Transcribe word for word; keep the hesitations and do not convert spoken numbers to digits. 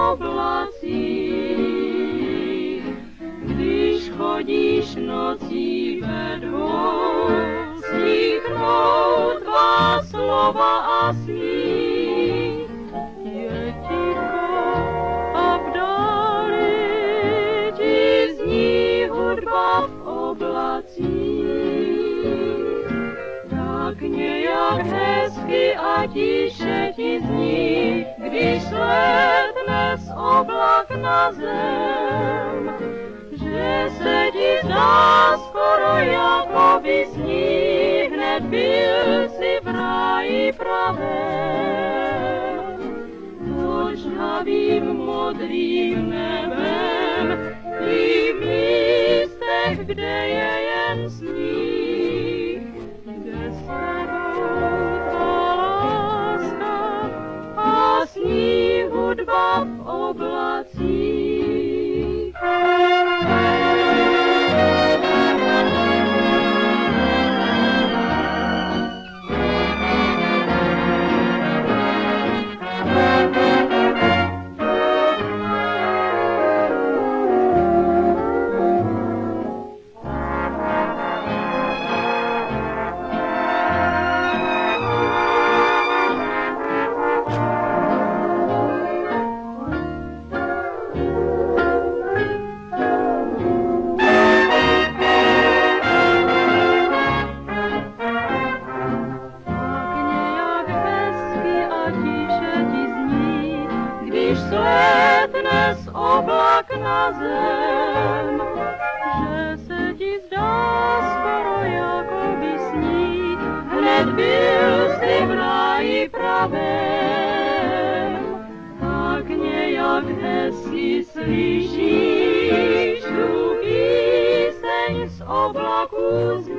oblacích. Když chodíš nocí ve dvou, stichnou tvá slova a smích. Je ticho a v dáli ti zní hudba v oblacích. Tak nějak hezky a tiše ti zní, když slétne z oblak na zem, že se ti zdá skoro jako by sní, hned byl si v ráji pravém. Pod žhavým modrým nebem i v místech, kde je jen sníh, kde se tvá láska a sní hudba v oblacích. Když slétne z oblak na zem, že se ti zdá skoro jako by sní, hned byl jsi v ráji pravém. Tak nějak hezky slyšíš tu píseň z oblaku zní.